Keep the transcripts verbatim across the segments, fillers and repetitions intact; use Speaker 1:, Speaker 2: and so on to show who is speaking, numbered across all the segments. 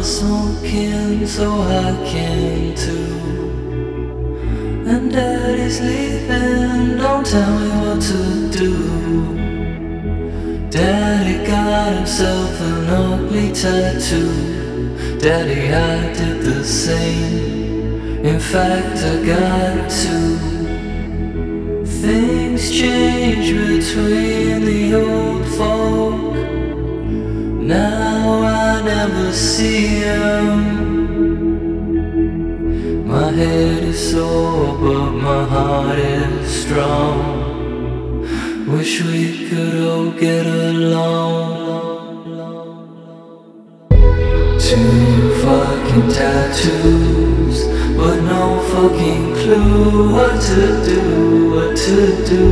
Speaker 1: smoking so I can too. And daddy's leaving, don't tell me what to do. Daddy got himself an ugly tattoo. Daddy, I did the same. In fact, I got two. Things change between the old folk. Now I never see them. My head is sore, but my heart is strong. Wish we could all get along. Two fucking tattoos, but no fucking clue what to do, what to do.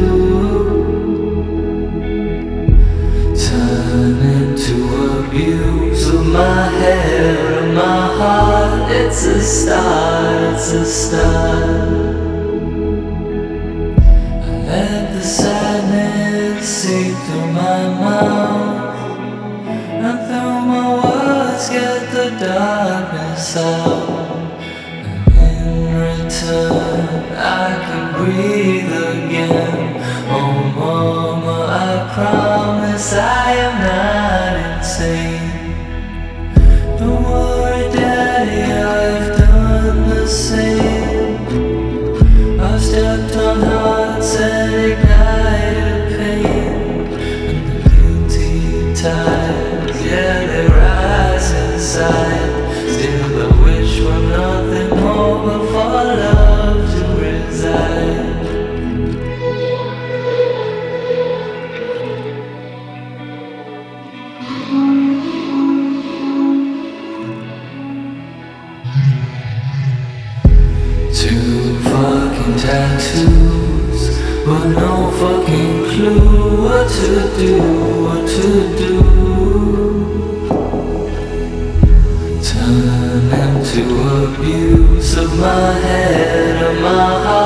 Speaker 1: Turn into abuse of my head and my heart. It's a start, it's a start. I let the sadness seep through my mouth, and through my words get the darkness out. And in return I can breathe again. Oh mama, I promise I am not insane. Don't worry daddy, I've done the same. I've stepped on hearts and ignited pain. And the guilty tides, yeah, they rise inside. Still I wish for nothing more but for love to reside. Two fucking tattoos, but no fucking clue what to do, what to do. Turn into abuse of my head and my heart.